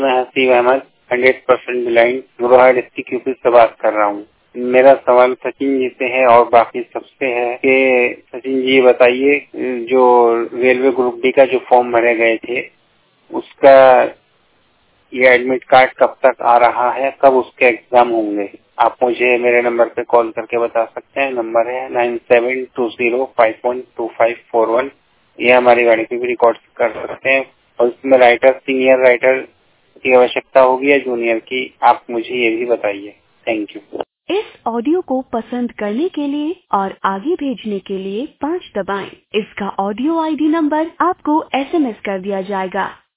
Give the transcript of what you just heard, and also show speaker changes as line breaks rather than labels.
मैं हसीब अहमद 100% ब्लाइंड गुरुहार district UP से बात कर रहा हूँ। मेरा सवाल सचिन जी से है और बाकी सबसे है कि सचिन जी बताइए, जो रेलवे ग्रुप डी का जो फॉर्म भरे गए थे उसका ये एडमिट कार्ड कब तक आ रहा है, कब उसके एग्जाम होंगे? आप मुझे मेरे नंबर पे कॉल करके बता सकते हैं। नंबर है 9720512541। ये हमारी गाड़ी पे भी रिकॉर्ड कर सकते हैं। और इसमें राइटर, सीनियर राइटर की आवश्यकता होगी या जूनियर की, आप मुझे ये भी बताइए। Thank you.
इस ऑडियो को पसंद करने के लिए और आगे भेजने के लिए 5 दबाएं। इसका ऑडियो आईडी नंबर आपको SMS कर दिया जाएगा।